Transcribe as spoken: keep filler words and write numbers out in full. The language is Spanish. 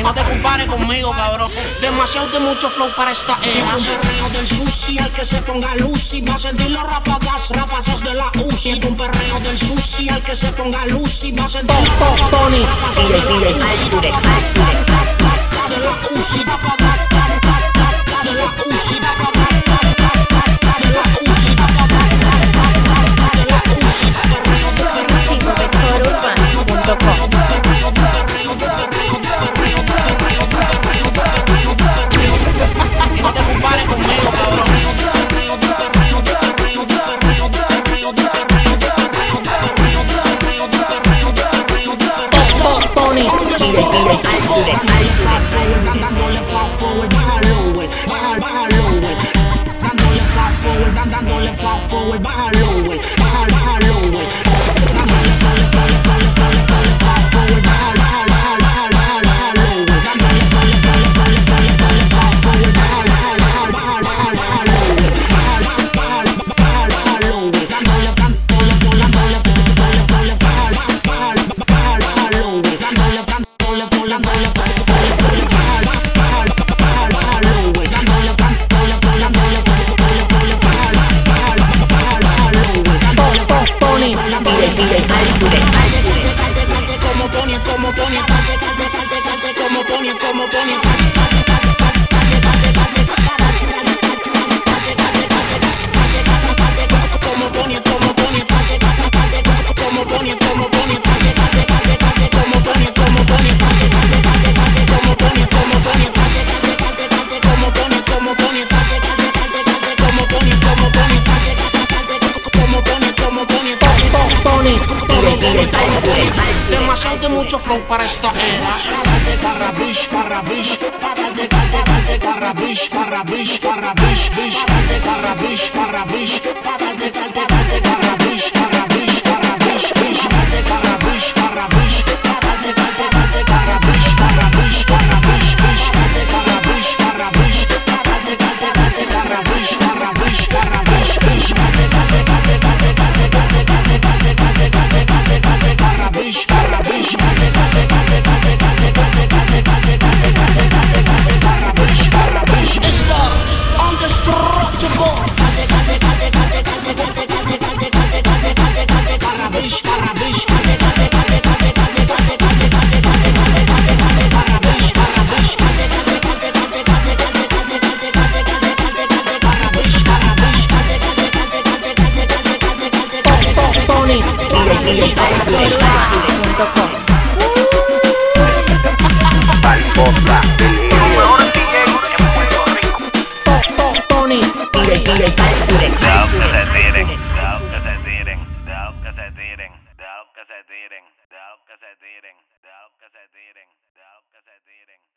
no te compares conmigo, cabrón. Demasiado de mucho flow para esta era. Un perreo del sushi, al que se ponga Lucy va a sentir los ráfagas, rapazos de la U C I. Un perreo del sushi, al que se ponga Lucy va a sentir los ráfagas, rapazos de la U C I. De la U C I, de la U C I, de la U C I. Dándole fast forward, baja lower, baja, baja lower. Dándole fast forward, dándole fast forward, baja lower, baja, baja lower. Dándole fast forward, fast forward, baja, baja, baja, baja, baja lower. Dándole fast forward, fast forward, baja, baja, baja, baja, baja lower. Baja, baja, baja, baja lower. Dándole fast forward, dándole forward, baja, baja, baja, baja lower. Dándole fast forward, dándole forward. Como pone, como pone, como pone, como pone. Demasiado de mucho flow para esta era. Carrabish, carrabish, carrabish, carrabish, carrabish, carrabish, carrabish, carrabish, carrabish, carrabish, carrabish, carrabish, carrabish, carrabish, Casadiring,